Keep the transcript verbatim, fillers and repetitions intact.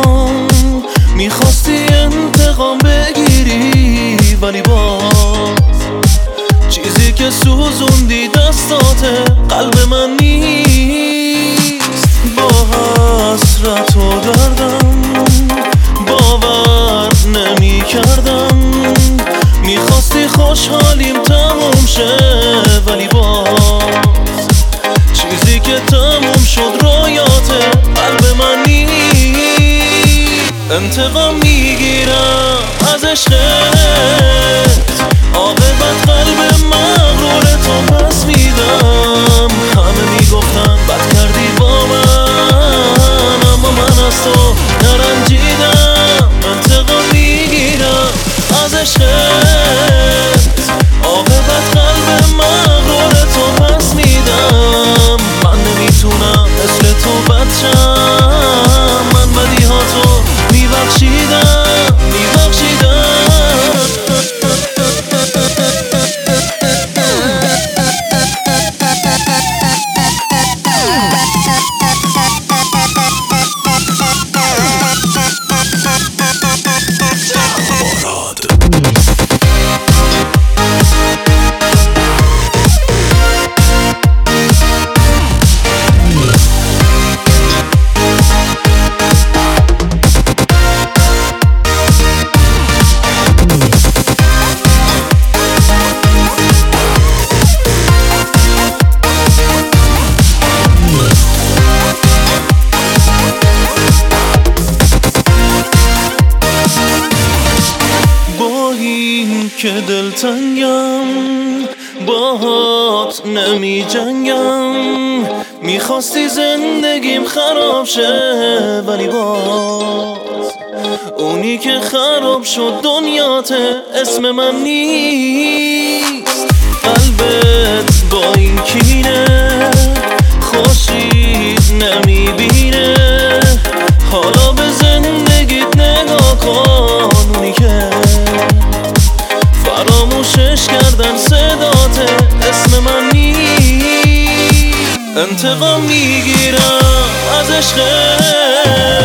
برام میخواستی انتقام بگیری، ولی باز چیزی که سوزوندی دستاته قلب من نیست. با حسرت و دردم باور نمی کردم، میخواستی خوشحالیم تموم شه، ولی باز چیزی که تموم شد رویات قلب من نیست. انتقام میگیرم از عشقت، عاقبت قلب مغرور تو پس میدم. همه میگفتن بد کردی با من، اما من از تو نرنجیدم. انتقام میگیرم از عشقت، عاقبت قلب مغرور تو پس میدم. من نمیتونم مثل تو بد شم، من بدی ها تو میبخشیدم میبخشیدم. که دلتنگم باهات نمی جنگم، میخواستی زندگیم خراب شه، ولی باز اونی که خراب شد دنیاته اسم من نیست. قلبت با این کینه خوشی نمیبینه، حالا به زندگیت نگاه کن. اونی که فراموشش کردن صدات اسم من نیست. انتقام میگیرم از عشقت،